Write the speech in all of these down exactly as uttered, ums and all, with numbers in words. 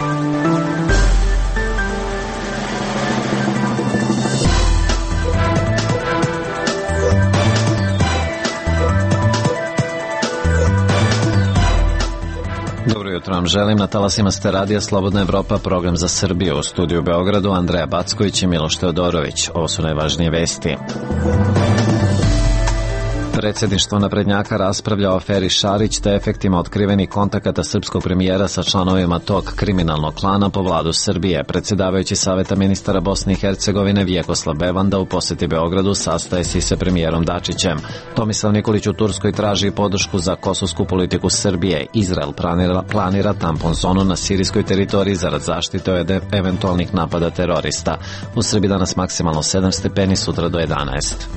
Dobro jutro vam želim. Na talasima ste radija Slobodna Evropa, program za Srbiju. U studiju u Beogradu Andreja Backović i Miloš Teodorović. Ovo su najvažnije vesti. Predsjedništvo naprednjaka raspravlja o aferi Šarić te efektima otkrivenih kontakata srpskog premijera sa članovima tog kriminalnog klana po vladu Srbije. Predsjedavajući Saveta ministara Bosne i Hercegovine Vjekoslav Bevanda u posjeti Beogradu sastaje se sa premijerom Dačićem. Tomislav Nikolić u Turskoj traži podršku za kosovsku politiku Srbije. Izrael planira, planira tampon zonu na sirijskoj teritoriji zarad zaštite od eventualnih napada terorista. U Srbiji danas maksimalno sedam stepeni, sutra do jedanaest.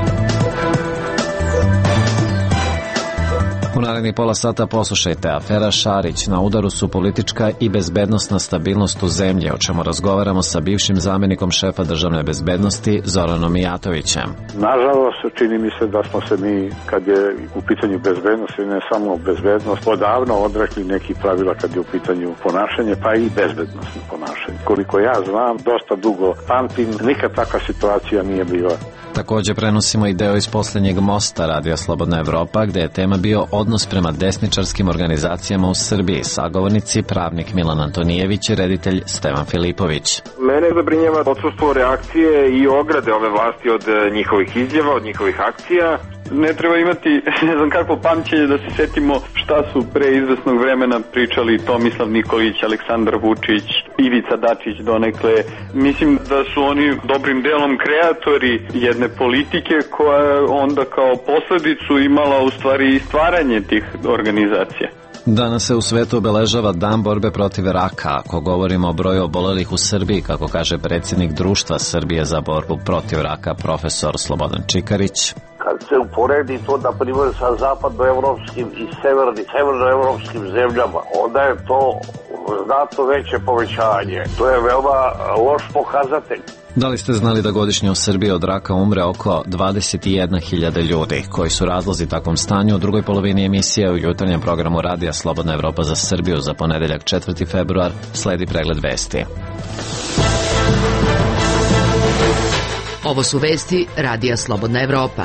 U narednih pola sata poslušajte. Afera Šarić, na udaru su politička i bezbednosna stabilnost u zemlji, o čemu razgovaramo sa bivšim zamjenikom šefa državne bezbednosti Zoranom Mijatovićem. Nažalost, čini mi se da smo se mi, kad je u pitanju bezbednosti, ne samo bezbednost, odavno odrekli nekih pravila kad je u pitanju ponašanje, pa i bezbednostno ponašanje. Koliko ja znam, dosta dugo pamtim, nikad takva situacija nije bila. Također prenosimo i deo iz posljednjeg mosta Radija Slobodna Evropa, gdje je tema bio odnos prema desničarskim organizacijama u Srbiji. Sagovornici pravnik Milan Antonijević i reditelj Stevan Filipović. Mene zabrinjava odsustvo reakcije i ograde ove vlasti od njihovih izjava, od njihovih akcija. Ne treba imati, ne znam kakvo pamćenje da se setimo šta su pre izvesnog vremena pričali Tomislav Nikolić, Aleksandar Vučić, Ivica Dačić donekle. Mislim da su oni dobrim delom kreatori jedne politike koja onda kao posledicu imala u stvari i stvaranje tih organizacija. Danas se u svetu obeležava Dan borbe protiv raka. Ako govorimo o broju obolelih u Srbiji, kako kaže predsjednik Društva Srbije za borbu protiv raka, profesor Slobodan Čikarić. Kad se uporedi to, na primjer, sa zapadnoevropskim i severni, severnoevropskim zemljama, onda je to znatno veće povećanje. To je veoma loš pokazatelj. Da li ste znali da godišnje u Srbiji od raka umre oko dvadeset jedna hiljada ljudi? Koji su razlozi takvom stanju? U drugoj polovini emisije u jutarnjem programu Radija Slobodna Evropa za Srbiju za ponedeljak četvrti februar sledi pregled vesti. Ovo su vesti Radija Slobodna Evropa.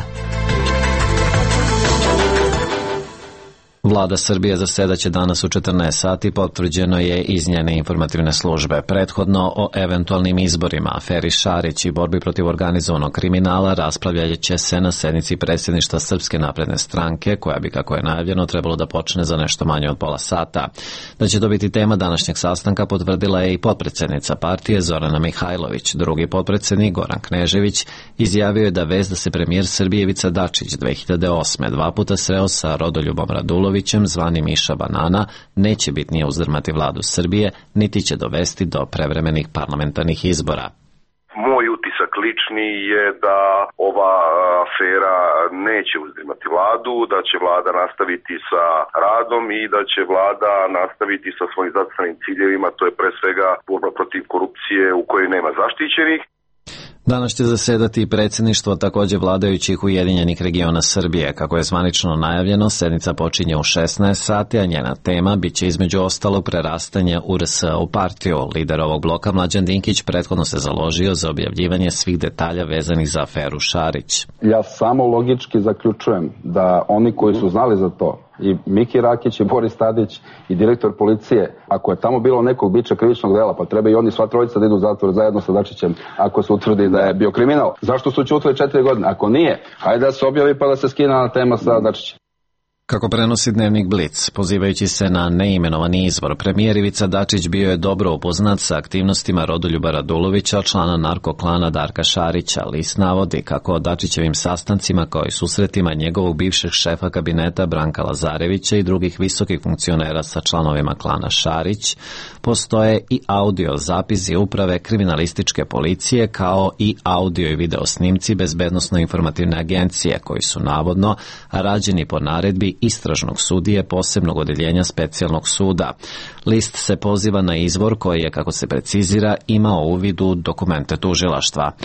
Vlada Srbije zasedaće danas u četrnaest sati, potvrđeno je iz njene informativne službe. Prethodno o eventualnim izborima, aferi Šarić i borbi protiv organizovanog kriminala raspravljat će se na sednici predsjedništva Srpske napredne stranke, koja bi, kako je najavljeno, trebalo da počne za nešto manje od pola sata. Da će to biti tema današnjeg sastanka potvrdila je i potpredsjednica partije Zorana Mihajlović. Drugi potpredsjednik Goran Knežević izjavio je da vez da se premijer Srbije Ivica Dačić dve hiljade osme dva puta sreo sa Rodoljubom Radulovićem, zvani Miša Banana, neće bitnije uzdrmati vladu Srbije, niti će dovesti do prevremenih parlamentarnih izbora. Moj utisak lični je da ova afera neće uzdrmati vladu, da će vlada nastaviti sa radom i da će vlada nastaviti sa svojim zacrtanim ciljevima, to je pre svega borba protiv korupcije u kojoj nema zaštićenih. Danas će zasedati i predsjedništvo također vladajućih Ujedinjenih regiona Srbije. Kako je zvanično najavljeno, sednica počinje u šesnaest sati, a njena tema bit će između ostalog prerastanje U R S u partiju. Lider ovog bloka Mlađan Dinkić prethodno se založio za objavljivanje svih detalja vezanih za aferu Šarić. Ja samo logički zaključujem da oni koji su znali za to, i Miki Rakić i Boris Tadić i direktor policije, ako je tamo bilo nekog bića krivičnog dela, pa treba i oni sva trojica da idu u zatvor zajedno sa Dačićem ako se utvrdi da je bio kriminal. Zašto su ćutili četiri godine? Ako nije, hajde da se objavi pa da se skine na tema sa Dačićem. Kako prenosi dnevnik Blic, pozivajući se na neimenovani izvor, premijer Ivica Dačić bio je dobro upoznat sa aktivnostima Rodoljuba Radulovića, člana narkoklana Darka Šarića. List navodi kako o Dačićevim sastancima kao i susretima njegovog bivšeg šefa kabineta Branka Lazarevića i drugih visokih funkcionera sa članovima klana Šarić postoje i audio zapisi uprave kriminalističke policije kao i audio i video snimci bezbednosno-informativne agencije koji su navodno rađeni po naredbi istražnog sudije posebnog odeljenja specijalnog suda. List se poziva na izvor koji je, kako se precizira, imao uvid u dokumente tužilaštva.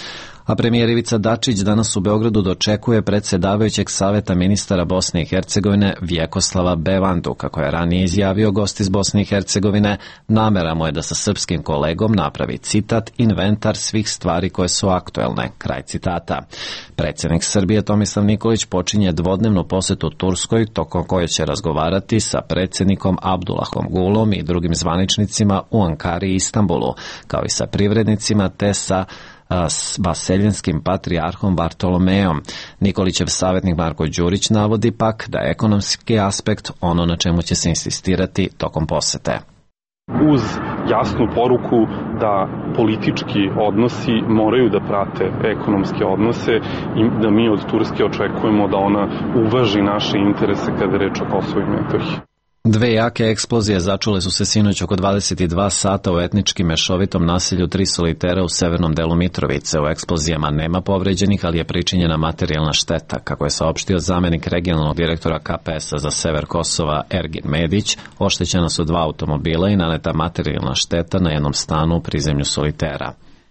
A premijer Ivica Dačić danas u Beogradu dočekuje predsjedavajućeg saveta ministara Bosne i Hercegovine Vjekoslava Bevandu. Kako je ranije izjavio gost iz Bosne i Hercegovine, namera mu je da sa srpskim kolegom napravi citat inventar svih stvari koje su aktuelne. Kraj citata. Predsjednik Srbije Tomislav Nikolić počinje dvodnevnu posetu Turskoj, tokom koje će razgovarati sa predsjednikom Abdullahom Gulom i drugim zvaničnicima u Ankari i Istanbulu, kao i sa privrednicima te sa s vaseljenskim patrijarhom Bartolomejom. Nikolićev savjetnik Marko Đurić navodi pak da je ekonomski aspekt ono na čemu će se insistirati tokom posete. Uz jasnu poruku da politički odnosi moraju da prate ekonomske odnose i da mi od Turske očekujemo da ona uvaži naše interese kada je reč o Kosovu i Metohiji. Dve jake eksplozije začule su se sinoć oko dvadeset dva sata u etnički mešovitom naselju Tri solitera u severnom delu Mitrovice. U eksplozijama nema povređenih, ali je pričinjena materijalna šteta. Kako je saopštio zamenik regionalnog direktora K P S-a za sever Kosova Ergin Medić, oštećena su dva automobila i naneta materijalna šteta na jednom stanu u prizemlju Solitera.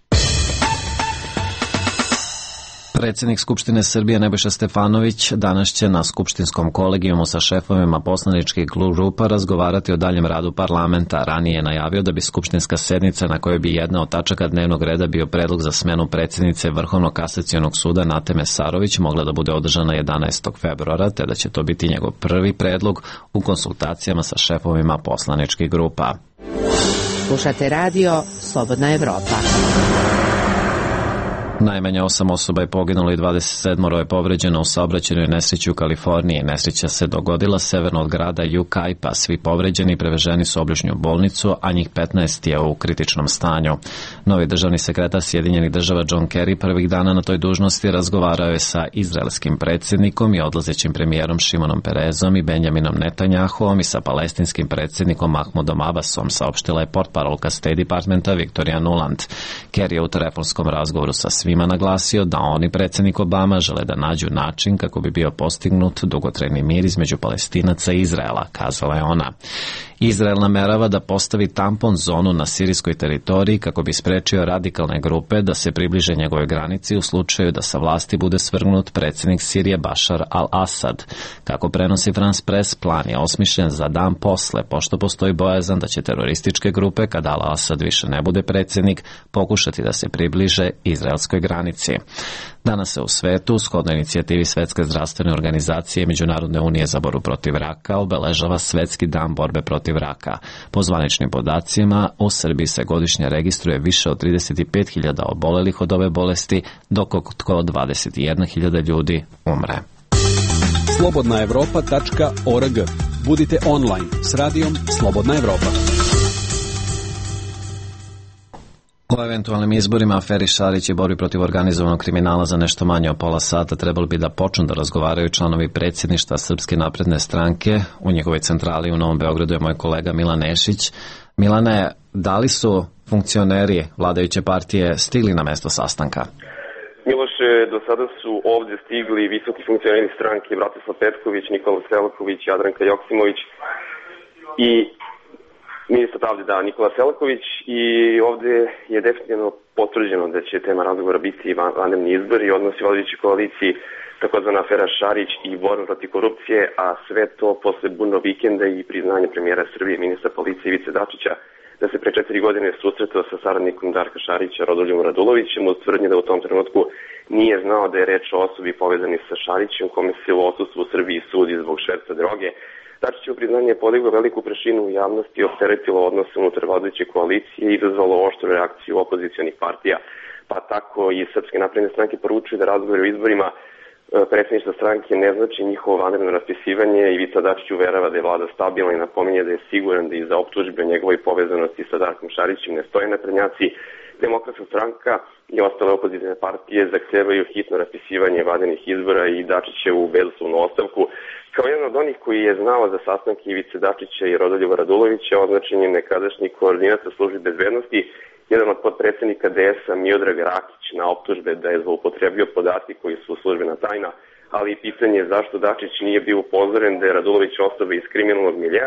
Predsjednik Skupštine Srbije Nebojša Stefanović danas će na skupštinskom kolegijumu sa šefovima poslaničkih grupa razgovarati o daljem radu parlamenta. Ranije je najavio da bi skupštinska sednica na kojoj bi jedna od tačaka dnevnog reda bio predlog za smenu predsjednice Vrhovnog kasacionog suda Nate Mesarović mogla da bude održana jedanaestog februara, te da će to biti njegov prvi predlog u konsultacijama sa šefovima poslaničkih grupa. Slušate radio Slobodna Evropa. Najmanje osam osoba je poginulo i dvadeset sedam je povređeno u saobraćajnoj nesreći u Kaliforniji. Nesreća se dogodila severno od grada Yucaipa. Svi povređeni preveženi su u obližnju bolnicu, a njih petnaest je u kritičnom stanju. Novi državni sekretar Sjedinjenih država John Kerry prvih dana na toj dužnosti razgovarao je sa izraelskim predsjednikom i odlazećim premijerom Šimonom Perezom i Benjaminom Netanjahuom i sa palestinskim predsjednikom Mahmudom Abbasom, saopštila je portparolka State Departmenta Victoria Nuland. Kerry je u telefonskom razgovoru sa svima naglasio da on i predsjednik Obama žele da nađu način kako bi bio postignut dugotrajni mir između Palestinaca i Izraela, kazala je ona. Izrael namerava da postavi tampon zonu na sirijskoj teritoriji kako bi sprečio radikalne grupe da se približe njegovoj granici u slučaju da sa vlasti bude svrgnut predsjednik Sirije Bašar al-Asad. Kako prenosi France Press, plan je osmišljen za dan posle, pošto postoji bojazan da će terorističke grupe, kada al-Asad više ne bude predsjednik, pokušati da se približe izraelskoj granici. Danas se u svetu, shodno inicijativi Svetske zdravstvene organizacije i Međunarodne unije za borbu protiv raka, obeležava Svetski dan borbe protiv raka. Po zvaničnim podacima, u Srbiji se godišnje registruje više od trideset pet hiljada obolelih od ove bolesti, dok oko dvadeset jedna hiljada ljudi umre. slobodna evropa tačka org. Budite online s radijom Slobodna Evropa. O eventualnim izborima, aferi Šarić i borbi protiv organizovanog kriminala za nešto manje od pola sata trebali bi da počnu da razgovaraju članovi predsjedništva Srpske napredne stranke. U njegovoj centrali u Novom Beogradu je moj kolega Milan Nešić. Milane, da li su funkcioneri vladajuće partije stigli na mesto sastanka? Miloše, do sada su ovdje stigli visoki funkcioneri stranke Bratislav Petković, Nikola Selaković, Jadranka Joksimović i ministar pravde da Nikola Selaković, i ovdje je definitivno potvrđeno da će tema razgovora biti vanredni izbori, odnosi vladajućoj koaliciji, takozvana afera Šarić i borba protiv korupcije, a sve to posle burnog vikenda i priznanje premijera Srbije, ministra policije Ivice Dačića, da se pre četiri godine susretao sa saradnikom Darka Šarića, Rodoljubom Radulovićem, uz tvrdnje da u tom trenutku nije znao da je reč o osobi povezani sa Šarićem, kome se u odsustvu u Srbiji sudi zbog šverca droge. Dačićevo priznanje je podiglo veliku prašinu u javnosti i opteretilo odnose unutar vladajuće koalicije i izazvalo oštru reakciju opozicionih partija. Pa tako i Srpske napredne stranke poručuju da razgovori o izborima predsjedništva stranke ne znači njihovo vanredno raspisivanje. Ivica Dačić uverava da je vlada stabilna i napominje da je siguran da iza optužbe o njegovoj povezanosti sa Darkom Šarićem ne stoje naprednjaci. Demokratska stranka i ostale opozicijne partije zahtevaju hitno raspisivanje vanrednih izbora i Dačićevu bezuslovnu ostavku. Kao jedan od onih koji je znao za sastanke Ivice Dačića i Rodoljuba Radulovića, označen je nekadašnji koordinator službe bezbednosti, jedan od potpredsjednika D S-a Miodrag Rakić na optužbe da je zloupotrebio podatke koji su službena tajna, ali i pitanje je zašto Dačić nije bio upozoren da je Radulović osoba iz kriminalnog miljea,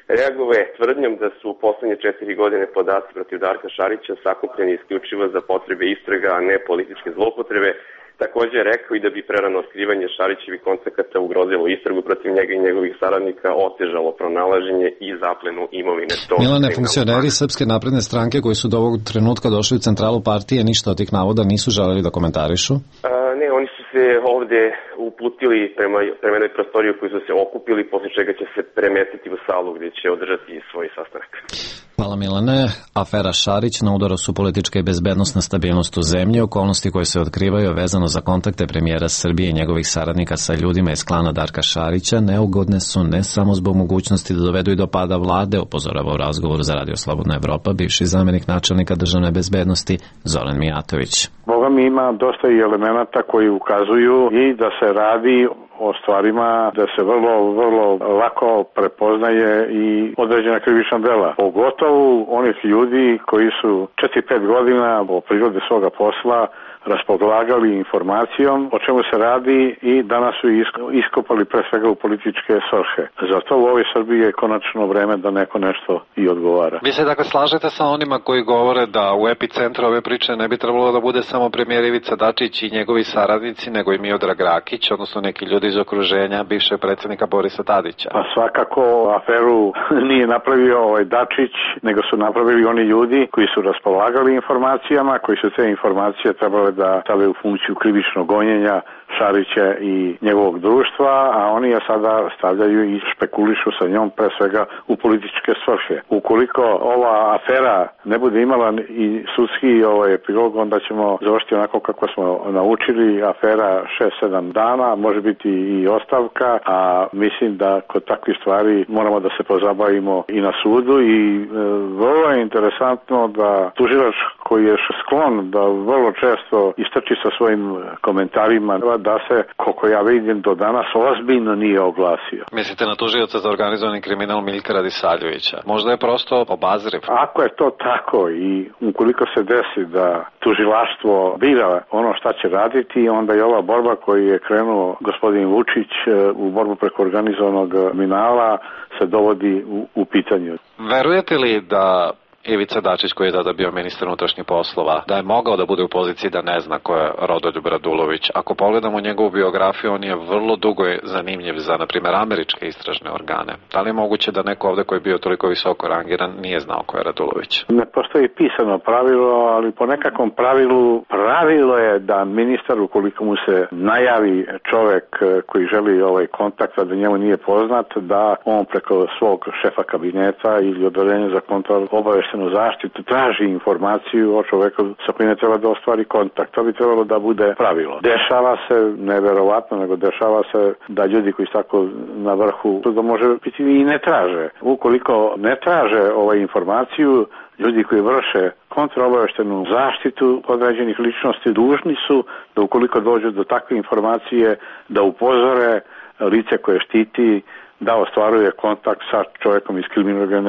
reagovao je tvrdnjom da su u poslednje četiri godine podaci protiv Darka Šarića sakupljeni isključivo za potrebe istraga, a ne političke zloupotrebe. Takođe je rekao i da bi prerano otkrivanje Šarićevih kontakata ugrozilo istragu protiv njega i njegovih saradnika, otežalo pronalaženje i zaplenu imovine. Milane, funkcioneri Srpske napredne stranke koji su do ovog trenutka došli u centralu partije ništa od tih navoda nisu želeli da komentarišu? A, ne, oni su se ovde uputili prema, prema jednoj prostoriju koju su se okupili, posle čega će se premestiti u salu gde će održati svoj sastanak. Hvala Milane. Afera Šarić na udaru su politička i bezbednostna stabilnost u zemlji, okolnosti koje se otkrivaju vezano za kontakte premijera Srbije i njegovih saradnika sa ljudima iz klana Darka Šarića neugodne su ne samo zbog mogućnosti da dovedu i do pada vlade, upozorava u razgovoru za Radio Slobodna Evropa bivši zamenik načelnika državne bezbednosti Zoran Mijatović. Boga mi ima dosta i elemenata koji ukazuju i da se radi o stvarima da se vrlo, vrlo lako prepoznaje i određena krivična dela. Pogotovo onih ljudi koji su četiri pet godina po prirode svoga posla raspolagali informacijom o čemu se radi i danas su iskopali pre svega u političke svrhe. Zato u ovoj Srbiji je konačno vreme da neko nešto i odgovara. Vi se dakle slažete sa onima koji govore da u epicentru ove priče ne bi trebalo da bude samo premijer Ivica Dačić i njegovi saradnici, nego i Miodrag Rakić, odnosno neki ljudi iz okruženja bivšeg predsjednika Borisa Tadića? Pa svakako aferu nije napravio ovaj Dačić, nego su napravili oni ljudi koji su raspolagali informacijama, koji su te informacije trebale da stave u funkciju krivičnog gonjenja Šarića i njegovog društva, a oni je sada stavljaju i špekulišu sa njom pre svega u političke svrhe. Ukoliko ova afera ne bude imala i sudski ovaj epilog, onda ćemo završiti onako kako smo naučili, afera šest sedam dana, može biti i ostavka, a mislim da kod takvih stvari moramo da se pozabavimo i na sudu i e, vrlo je interesantno da tužilac koji je sklon da vrlo često istrči sa svojim komentarima, da se, koliko ja vidim, do danas ozbiljno nije oglasio. Mislite na tužioca za organizovani kriminal Miljka Radisavljevića? Možda je prosto obazriv? Ako je to tako i ukoliko se desi da tužilaštvo bira ono šta će raditi, onda je ova borba koju je krenuo gospodin Vučić u borbu preko organizovanog kriminala se dovodi u, u pitanju. Verujete li da Ivica Dačić, koji je tada bio ministar unutrašnjih poslova, da je mogao da bude u poziciji da ne zna ko je Rodoljub Radulović? Ako pogledamo njegovu biografiju, on je vrlo dugo zanimljiv za, na primjer, američke istražne organe. Da li je moguće da neko ovde koji je bio toliko visoko rangiran nije znao ko je Radulović? Ne postoji pisano pravilo, ali po nekakvom pravilu, pravilo je da ministar, ukoliko mu se najavi čovek koji želi ovaj kontakt, a da njemu nije poznat, da on preko svog šefa kabineta ili odeljenja za kontrol obavešten zaštitu traži informaciju o čoveku sa kojim ne treba da ostvari kontakt. To bi trebalo da bude pravilo. Dešava se, neverovatno, nego dešava se da ljudi koji su tako na vrhu, to da može biti i ne traže. Ukoliko ne traže ovaj informaciju, ljudi koji vrše kontraobaveštenu zaštitu određenih ličnosti dužni su da ukoliko dođu do takve informacije da upozore lice koje štiti da ostvaruje kontakt sa čovjekom iz kriminogene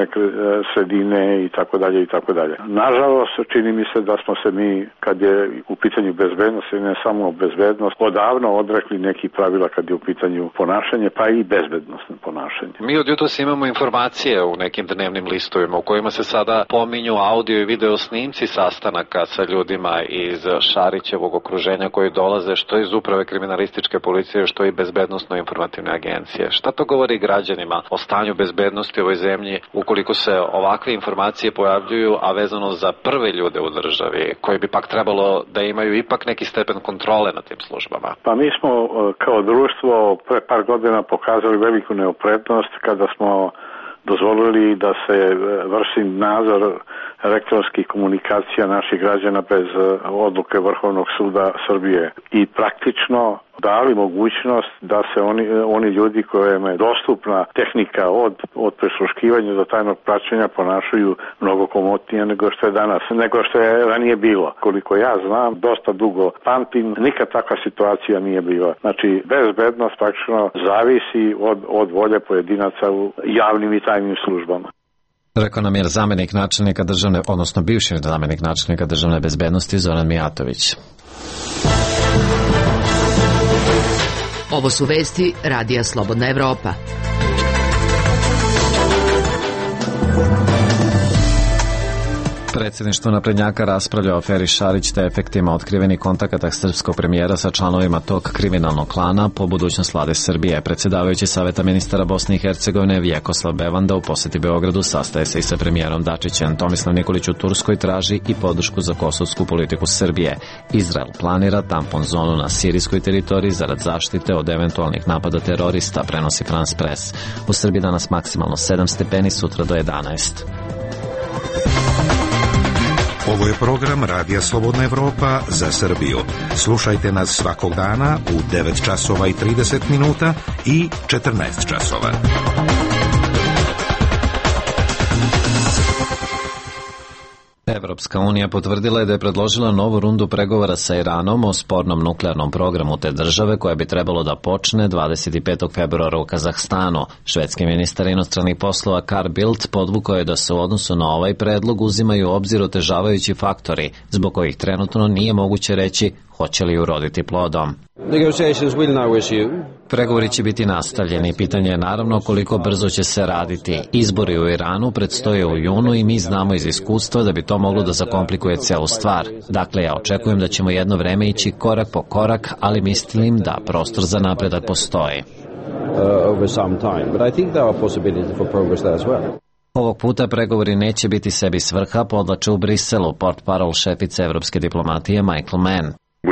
sredine i tako dalje i tako dalje. Nažalost, čini mi se da smo se mi, kad je u pitanju bezbednosti, ne samo bezbednost, odavno odrekli nekih pravila kad je u pitanju ponašanje, pa i bezbednostno ponašanje. Mi od jutros imamo informacije u nekim dnevnim listovima u kojima se sada pominju audio i video snimci sastanaka sa ljudima iz Šarićevog okruženja koji dolaze što iz uprave kriminalističke policije, što i bezbednostno-informativne agencije. Šta to govori građanima o stanju bezbednosti u ovoj zemlji ukoliko se ovakve informacije pojavljuju, a vezano za prve ljude u državi, koji bi pak trebalo da imaju ipak neki stepen kontrole nad tim službama? Pa mi smo kao društvo pre par godina pokazali veliku neopretnost kada smo dozvolili da se vrši nadzor elektronskih komunikacija naših građana bez odluke Vrhovnog suda Srbije i praktično dali mogućnost da se oni, oni ljudi kojima je dostupna tehnika od, od prisluškivanja do tajnog praćenja ponašaju mnogo komotnije nego što je danas, nego što je ranije bilo. Koliko ja znam, dosta dugo pamtim, nikad takva situacija nije bila. Znači, bezbednost praktično zavisi od, od volje pojedinaca u javnim i tajnim službama. Rekao nam je zamenik načelnika državne, odnosno bivši zamenik načelnika državne bezbednosti Zoran Mijatović. Ovo su vesti Radija Slobodna Evropa. Predsjedništvo naprednjaka raspravlja o aferi Šarić te efektima otkrivenih kontakata srpskog premijera sa članovima tog kriminalnog klana po budućnost vlade Srbije. Predsjedavajući Saveta ministara Bosne i Hercegovine Vjekoslav Bevanda u posjeti Beogradu sastaje se i sa premijerom Dačićem. Tomislav Nikolić u Turskoj traži i podršku za kosovsku politiku Srbije. Izrael planira tampon zonu na sirijskoj teritoriji zarad zaštite od eventualnih napada terorista, prenosi France Press. U Srbiji danas maksimalno sedam stepeni, sutra do jedanaest. Ovo je program Radija Slobodna Evropa za Srbiju. Slušajte nas svakog dana u devet časova i trideset minuta i četrnaest časova. Evropska unija potvrdila je da je predložila novu rundu pregovora sa Iranom o spornom nuklearnom programu te države koja bi trebalo da počne dvadeset petog februara u Kazahstanu. Švedski ministar inostranih poslova Carl Bildt podvukao je da se u odnosu na ovaj predlog uzimaju u obzir otežavajući faktori, zbog kojih trenutno nije moguće reći hoće li uroditi plodom. Pregovori će biti nastavljeni. Pitanje je naravno koliko brzo će se raditi. Izbori u Iranu predstoje u junu i mi znamo iz iskustva da bi to moglo da zakomplikuje celu stvar. Dakle, ja očekujem da ćemo jedno vreme ići korak po korak, ali mislim da prostor za napredak postoji. Ovog puta pregovori neće biti sebi svrha, podlače u Briselu, portparol šefice evropske diplomatije Michael Mann.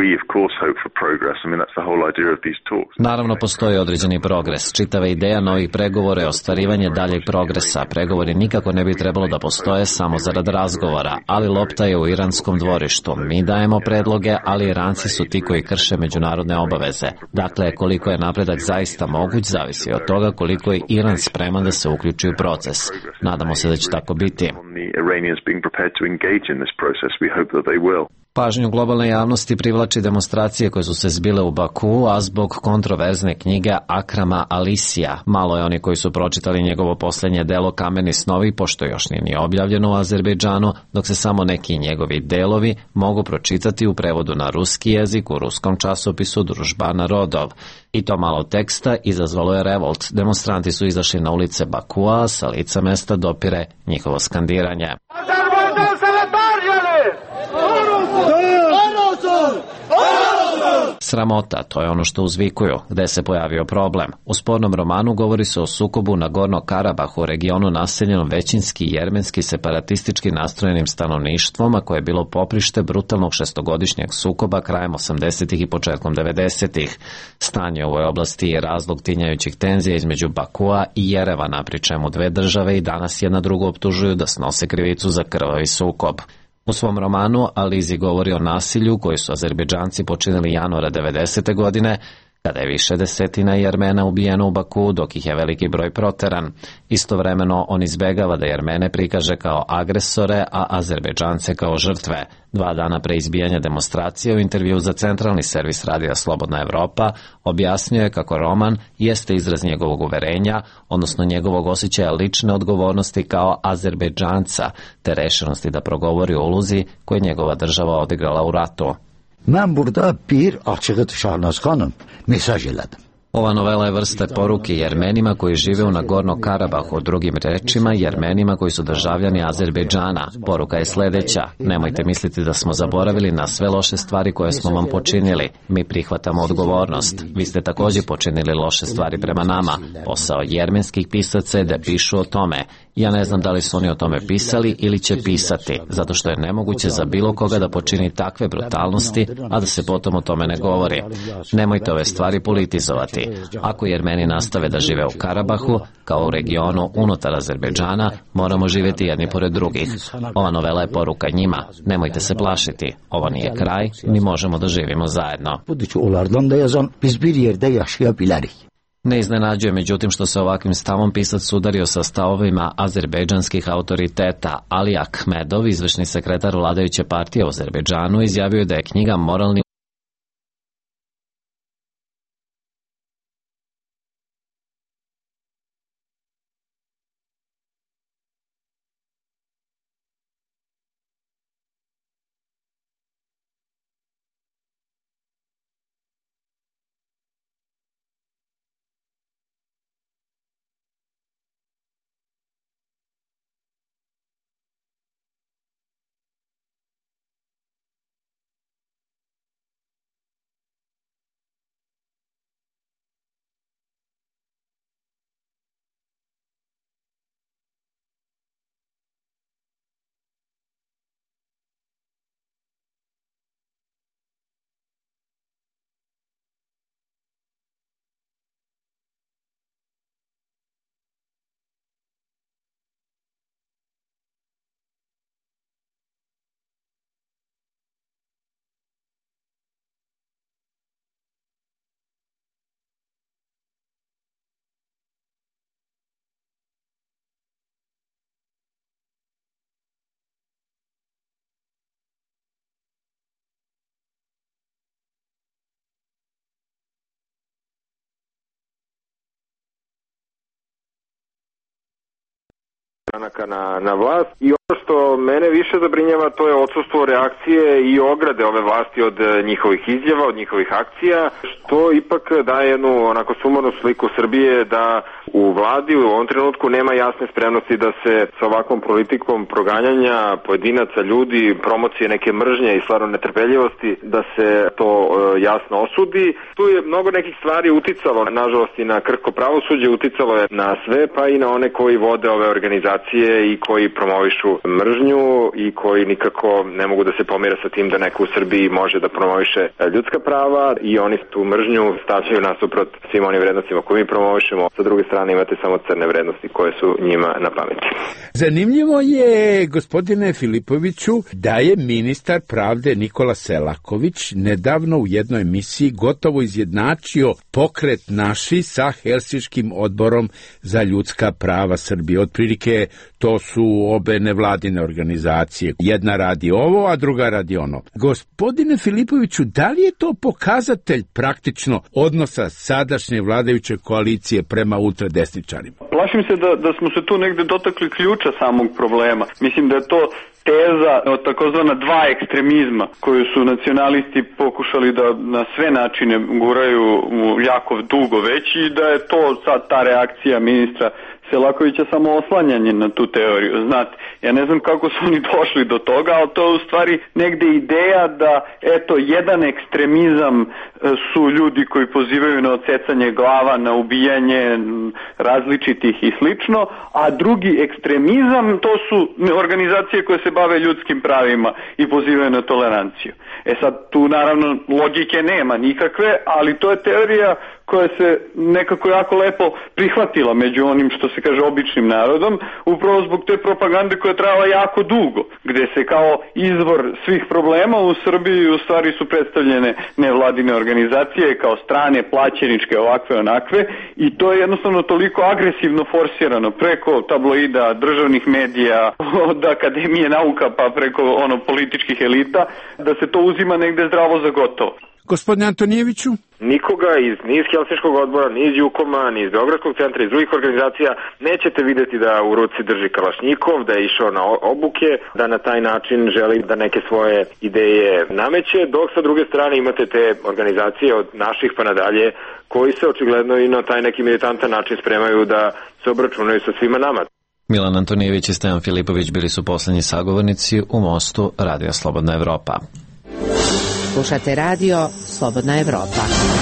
Naravno, postoji određeni progres. Čitava ideja novih pregovora je ostvarivanje daljeg progresa. Pregovori nikako ne bi trebalo da postoje samo zarad razgovora, ali lopta je u iranskom dvorištu. Mi dajemo predloge, ali Iranci su ti koji krše međunarodne obaveze. Dakle, koliko je napredak zaista moguć, zavisi od toga koliko je Iran spreman da se uključi u proces. Nadamo se da će tako biti. Pažnju globalne javnosti privlači demonstracije koje su se zbile u Bakuu, a zbog kontroverzne knjige Akrama Alisija. Malo je oni koji su pročitali njegovo posljednje delo Kameni snovi, pošto još nije ni objavljeno u Azerbejdžanu, dok se samo neki njegovi delovi mogu pročitati u prevodu na ruski jezik u ruskom časopisu Družba narodov. I to malo teksta izazvalo je revolt. Demonstranti su izašli na ulice Bakua, sa lica mesta dopire njihovo skandiranje. Sramota, to je ono što uzvikuju. Gde se pojavio problem? U spornom romanu govori se o sukobu na Gorno Karabahu, regionu naseljenom većinski jermenski separatistički nastrojenim stanovništvom, a koje je bilo poprište brutalnog šestogodišnjeg sukoba krajem osamdesetih i početkom devedesetih. Stanje u ovoj oblasti je razlog tinjajućih tenzija između Bakua i Jerevana, pri čemu dve države i danas jedna drugu optužuju da snose krivicu za krvavi sukob. U svom romanu Alizi govori o nasilju koji su Azerbejdžanci počinili januara devedesete godine, kada je više desetina Jermena ubijeno u Baku, dok ih je veliki broj proteran. Istovremeno on izbegava da Jermene prikaže kao agresore, a Azerbejdžance kao žrtve. Dva dana pre izbijanja demonstracije u intervju za centralni servis Radija Slobodna Evropa objasnio je kako roman jeste izraz njegovog uverenja, odnosno njegovog osjećaja lične odgovornosti kao Azerbejdžanca, te rešenosti da progovori o ulozi koju je njegova država odigrala u ratu. Ben burada bir açığı Şahnaz Xanım mesaj elədim. Ova novela je vrsta poruke Jermenima koji žive u Nagorno Karabahu, drugim rečima Jermenima koji su državljani Azerbejdžana. Poruka je sljedeća: nemojte misliti da smo zaboravili na sve loše stvari koje smo vam počinili. Mi prihvatamo odgovornost. Vi ste također počinili loše stvari prema nama. Posao jermenskih pisaca je da pišu o tome. Ja ne znam da li su oni o tome pisali ili će pisati, zato što je nemoguće za bilo koga da počini takve brutalnosti, a da se potom o tome ne govori. Nemojte ove stvari politizovati. Ako Jermeni nastave da žive u Karabahu, kao u regionu unutar Azerbejdžana, moramo živjeti jedni pored drugih. Ova novela je poruka njima. Nemojte se plašiti. Ovo nije kraj, mi možemo da živimo zajedno. Ne iznenađuje međutim što se ovakvim stavom pisac sudario sa stavovima azerbejdžanskih autoriteta. Ali Ahmedov, izvršni sekretar vladajuće partije u Azerbejdžanu, izjavio je da je knjiga moralni stranaka na, na vlast. I ono što mene više zabrinjava, to je odsustvo reakcije i ograde ove vlasti od njihovih izjava, od njihovih akcija, što ipak daje jednu onako sumornu sliku Srbije da u vladi u ovom trenutku nema jasne spremnosti da se sa ovakvom politikom proganjanja pojedinaca, ljudi, promocije neke mržnje i stvarno netrpeljivosti, da se to e, jasno osudi. Tu je mnogo nekih stvari uticalo, nažalost i na krhko pravosuđe, uticalo je na sve, pa i na one koji vode ove organizacije i koji promovišu mržnju i koji nikako ne mogu da se pomire sa tim da neko u Srbiji može da promoviše ljudska prava i oni tu mržnju stavljaju nasuprot svim onim vrednostima koje mi promovišemo. Sa druge strane imate samo crne vrednosti koje su njima na pameti. Zanimljivo je, gospodine Filipoviću, da je ministar pravde Nikola Selaković nedavno u jednoj emisiji gotovo izjednačio pokret naši sa Helsinškim odborom za ljudska prava Srbije. Otprilike to su obe nevladine organizacije. Jedna radi ovo, a druga radi ono. Gospodine Filipoviću, da li je to pokazatelj praktično odnosa sadašnje vladajuće koalicije prema ultradesničarima? Plašim se da, da smo se tu negde dotakli ključa samog problema. Mislim da je to teza od takozvana dva ekstremizma koju su nacionalisti pokušali da na sve načine guraju jako dugo već i da je to sad ta reakcija ministra Selakovića samo oslanjanje na tu teoriju. Znate, ja ne znam kako su oni došli do toga, ali to je u stvari negde ideja da, eto, jedan ekstremizam su ljudi koji pozivaju na odsecanje glava, na ubijanje različitih i slično, a drugi ekstremizam to su organizacije koje se bave ljudskim pravima i pozivaju na toleranciju. E sad, tu naravno logike nema nikakve, ali to je teorija koja se nekako jako lepo prihvatila među onim što se kaže običnim narodom, upravo zbog te propagande koja je trajala jako dugo, gde se kao izvor svih problema u Srbiji u stvari su predstavljene nevladine organizacije kao strane, plaćeničke, ovakve, onakve, i to je jednostavno toliko agresivno forsirano preko tabloida, državnih medija, od Akademije nauka pa preko ono političkih elita, da se to uzima negde zdravo za gotovo. Gospodine Antonijeviću? Nikoga iz ni iz Helsinškog odbora, ni iz Jukoma, ni iz Beogradskog centra, iz drugih organizacija nećete videti da u ruci drži kalašnjikov, da je išao na obuke, da na taj način želi da neke svoje ideje nameće, dok sa druge strane imate te organizacije od naših pa nadalje koji se očigledno i na taj neki militantan način spremaju da se obračunaju sa svima nama. Milan Antonijević i Stevan Filipović bili su poslednji sagovornici u Mostu Radija Slobodna Evropa. Slušate radio Slobodna Evropa.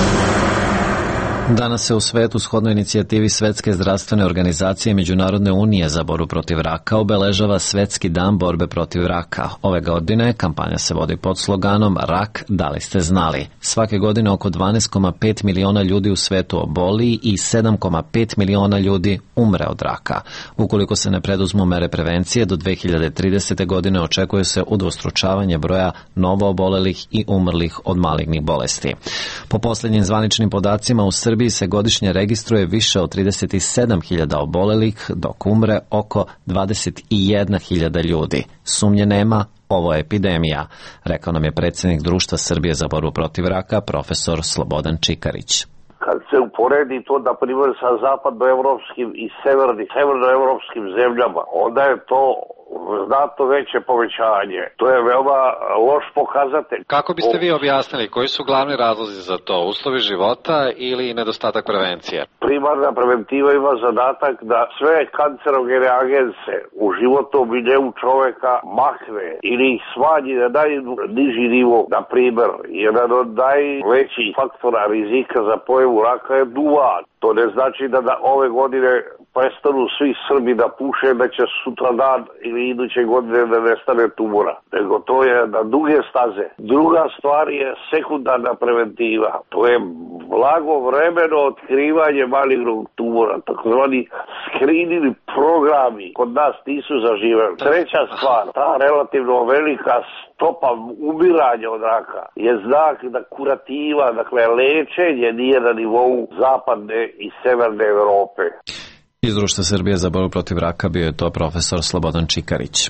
Danas se u svetu shodno inicijativi Svetske zdravstvene organizacije i Međunarodne unije za borbu protiv raka obeležava Svetski dan borbe protiv raka. Ove godine kampanja se vodi pod sloganom Rak, da li ste znali? Svake godine oko dvanaest zarez pet miliona ljudi u svetu oboli i sedam zarez pet miliona ljudi umre od raka. Ukoliko se ne preduzmu mere prevencije, do dve hiljade tridesete. godine očekuje se udvostručavanje broja novo obolelih i umrlih od malignih bolesti. Po posljednjim zvaničnim podacima u Srbiji Srbiji se godišnje registruje više od trideset sedam hiljada obolelih, dok umre oko dvadeset jedna hiljada ljudi. Sumnje nema, ovo je epidemija, rekao nam je predsjednik Društva Srbije za borbu protiv raka, profesor Slobodan Čikarić. Kad se uporedi to, na primjer, sa zapadnoevropskim i severni, severnoevropskim zemljama, onda je to znato veće povećanje. To je veoma loš pokazatelj. Kako biste vi objasnili, koji su glavni razlozi za to? Uslovi života ili nedostatak prevencije? Primarna preventiva ima zadatak da sve kancerogene agense u životnom miljeu čoveka makne ili ih smanji na najniži nivo. Na primjer, jedan od najvećih faktora rizika za pojavu raka je duvan. To ne znači da, da ove godine prestanu svi Srbi da puše, da će sutra dan ili iduće godine da nestane tumora. Nego to je na duge staze. Druga stvar je sekundarna preventiva. To je blagovremeno otkrivanje malignog tumora, takozvani screening programi. Kod nas nisu zaživeli. Treća stvar, ta relativno velika stopa umiranja od raka je znak da kurativa, dakle lečenje nije na nivou zapadne i severne Evrope. Iz Društva Srbije za borbu protiv raka bio je to profesor Slobodan Čikarić.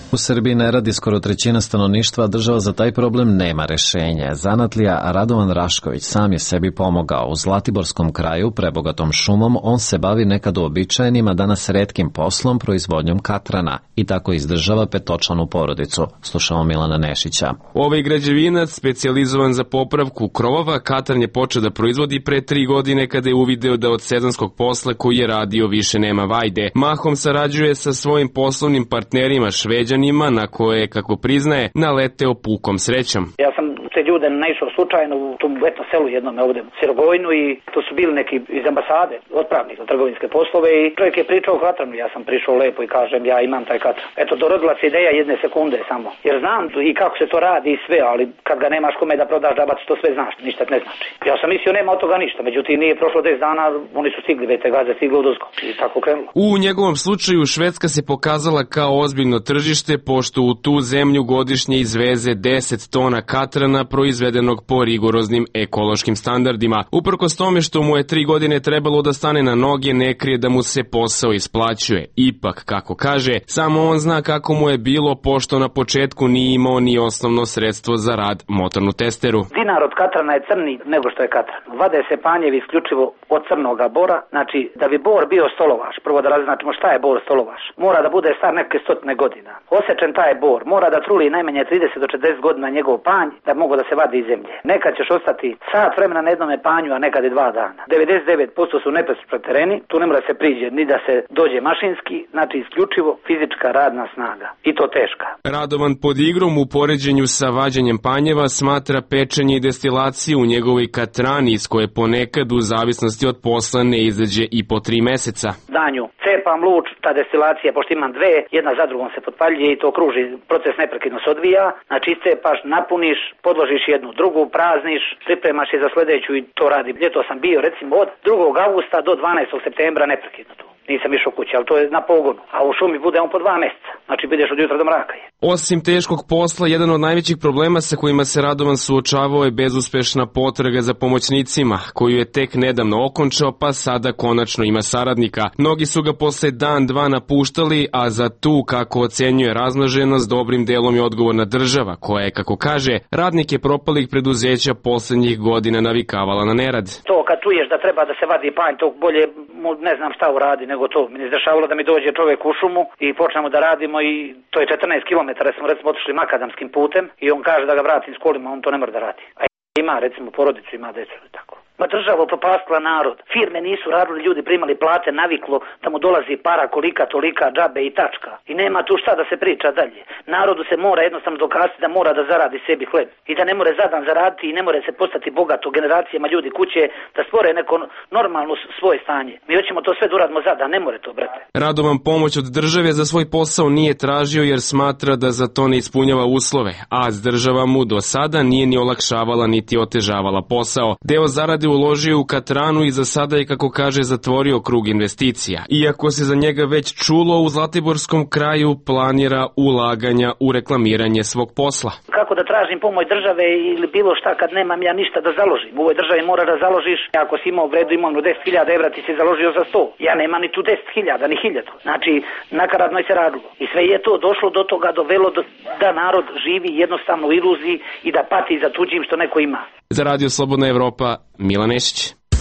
U Srbiji ne radi skoro trećina stanovništva, a država za taj problem nema rešenje. Zanatlija Radovan Rašković sam je sebi pomogao. U Zlatiborskom kraju, prebogatom šumom, on se bavi nekad uobičajenim, a danas retkim poslom, proizvodnjom katrana i tako izdržava petočlanu porodicu. Slušamo Milana Nešića. Ovaj građevinac, specijalizovan za popravku krovova, katran je počeo da proizvodi pre tri godine kada je uvideo da od sezonskog posla koji je radio više nema vajde. Mahom sarađuje sa svojim poslovnim partnerima Šveđanima, na koje, kako priznaje, naleteo pukom srećom. Ja sam te ljude naišao slučajno u tom etno selu jednom ovde u Sirogojnu i to su bili neki iz ambasade, otpravnik za trgovinske poslove i čovjek je pričao o katranu. Ja sam prišao lepo i kažem ja imam taj katran. Eto, dorodila se ideja jedne sekunde samo. Jer znam i kako se to radi i sve, ali kad ga nemaš kome da prodaš džabac, to sve znaš, ništa ne znači. Ja sam mislio nema od toga ništa, međutim nije prošlo deset dana, oni su stigli, vete gaze stigli od uzgo i tako krenulo. U njegovom slučaju Švedska se pokazala kao ozbiljno tržište, pošto u tu zemlju godišnje izveze deset tona katrana proizvedenog po rigoroznim ekološkim standardima. Uprkos tome što mu je tri godine trebalo da stane na noge, ne krije da mu se posao isplaćuje. Ipak, kako kaže, samo on zna kako mu je bilo, pošto na početku nije imao ni osnovno sredstvo za rad, motornu testeru. Dinar od katrana je crni nego što je katran. Vade se panjevi isključivo od crnoga bora, znači da bi bor bio stolovaš, prvo da razznačimo šta je bor stolovaš, mora da bude star neke stotine godina. Osečen taj bor mora da truli najmanje trideset do četrdeset godina njegov panj da mogu da se vadi iz zemlje. Nekad ćeš ostati sat vremena na jednom panju, a nekad i dva dana. devedeset devet posto su nepristupačni tereni, tu ne mora se priđe ni da se dođe mašinski, znači isključivo fizička radna snaga i to teška. Radovan pod igrom u poređenju sa vađenjem panjeva smatra pečenje i destilaciju u njegovoj katrani, iz koje ponekad u zavisnosti od posla ne izađe i po tri meseca. Danju cepam luč, ta destilacija, pošto imam dve, jedna za drugom se potpaljuje i to kruži, proces neprekidno se odvija, znači iscepaš, napuniš, podložiš jednu, drugu, prazniš, pripremaš je za sledeću i to radi. Ljeto sam bio recimo od drugog avgusta do dvanaestog septembra neprekidno tu. Nisam išao kući, ali to je na pogonu. A u šumi budemo po dva meseca. Znači, budeš od jutra do mraka je. Osim teškog posla, jedan od najvećih problema sa kojima se Radovan suočavao je bezuspešna potraga za pomoćnicima, koju je tek nedavno okončao, pa sada konačno ima saradnika. Mnogi su ga posle dan, dva napuštali, a za tu, kako ocenjuje razmnoženost, dobrim delom je odgovorna država, koja je, kako kaže, radnike propalih preduzeća poslednjih godina navikavala na nerad. To kad čuješ da treba da se vadi panj, to bolje ne znam šta uradi nego to. Mi ne izdešavalo da mi dođe čovjek u šumu i počnemo da radimo i to je četrnaest kilometara, smo recimo otišli makadamskim putem i on kaže da ga vratim s kolima, on to ne mora da radi. A ima recimo porodicu, ima decu i tako. Ma država upropastila narod. Firme nisu radili, ljudi primali plate, naviklo da mu dolazi para kolika, tolika, džabe i tačka. I nema tu šta da se priča dalje. Narodu se mora jednostavno dokazati da mora da zaradi sebi hleb. I da ne more zadan zaraditi i ne more se postati bogato generacijama ljudi kuće da stvore neko normalno svoje stanje. Mi hoćemo to sve da uradimo zadan, ne more to, brate. Radovan pomoć od države za svoj posao nije tražio jer smatra da za to ne ispunjava uslove, a država mu do sada nije ni olakšavala niti otežavala posao. Deo zarade uložio u katranu i za sada je, kako kaže, zatvorio krug investicija. Iako se za njega već čulo, u Zlatiborskom kraju planira ulaganja u reklamiranje svog posla. Kako da tražim pomoć države ili bilo šta kad nemam ja ništa da založim? U ovoj državi mora da založiš, ako si imao vredu imovnu deset hiljada evra, ti si založio za sto. Ja nemam ni tu deset hiljada, ni hiljadu. Znači, nakaradno je se radilo. I sve je to došlo do toga, dovelo do, da narod živi jednostavno u iluziji i da pati za tuđim što neko ima. Za Radio Slobodna Evropa, Milan Nešić.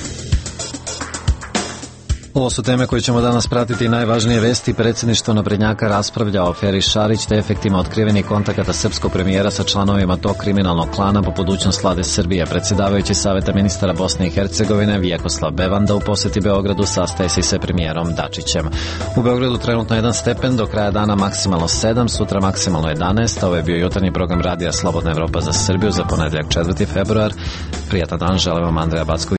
Ovo su teme koje ćemo danas pratiti. Najvažnije vesti: predsjedništvo naprednjaka raspravlja o aferi Šarić te efektima otkrivenih kontakata srpskog premijera sa članovima tog kriminalnog klana po budućnost vlade Srbije. Predsjedavajući Saveta ministara Bosne i Hercegovine Vjekoslav Bevanda u posjeti Beogradu sastaje se sa premijerom Dačićem. U Beogradu trenutno jedan stepen, do kraja dana maksimalno sedam, sutra maksimalno jedanaest. Ovo je bio jutarnji program Radija Slobodna Evropa za Srbiju za ponedjeljak četvrti februar. Prijatan dan, želim vam Andreja Backović.